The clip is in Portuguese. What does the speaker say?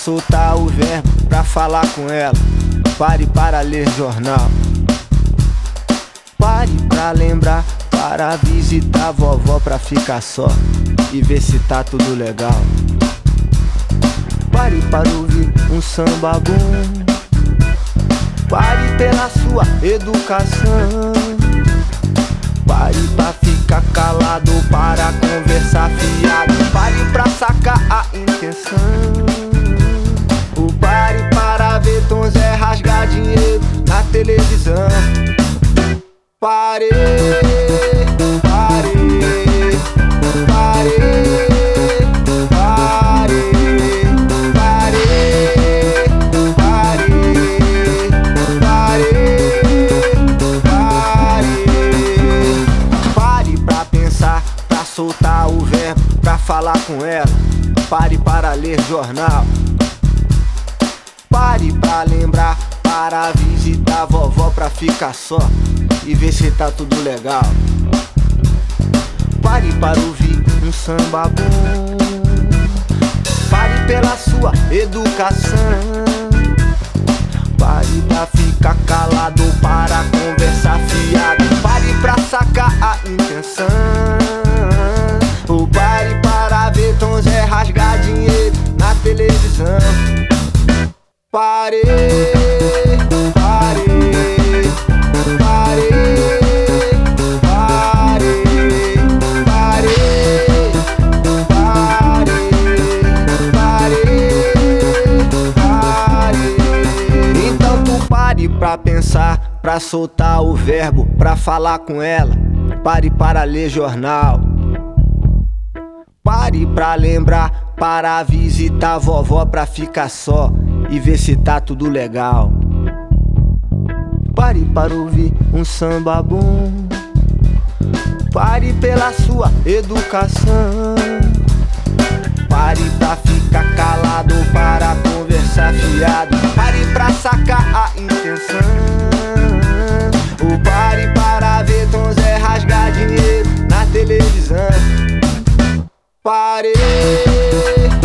soltar o verbo, pra falar com ela. Pare para ler jornal. Pare pra lembrar, para visitar a vovó, pra ficar só e ver se tá tudo legal. Pare para ouvir um samba bom. Pare pela sua educação. Pare pra ficar calado, para conversar fiado. Pare pra sacar a intenção. O pare para ver Tom Zé rasgar dinheiro na televisão. Pare, pare, pare, pare, pare, pare, pare, pare. Pare pra pensar, pra soltar o verbo, pra falar com ela. Pare para ler jornal. Pare pra lembrar, para visitar a vovó, pra ficar só e ver se tá tudo legal. Pare para ouvir um samba bom. Pare pela sua educação. Pare pra ficar calado, para conversar fiado. Pare pra sacar a intenção. Ou pare para ver Tom Zé rasgar dinheiro na televisão. Pare, pare, pare, pare, pare, pare, pare. Então tu pare pra pensar, pra soltar o verbo, pra falar com ela. Pare para ler jornal. Pare pra lembrar, para visitar a vovó, pra ficar só e ver se tá tudo legal. Pare para ouvir um samba bom. Pare pela sua educação. Pare pra ficar calado, para conversar fiado. Pare pra sacar a intenção. Ou pare para ver Tom Zé rasgar dinheiro na televisão. Pare.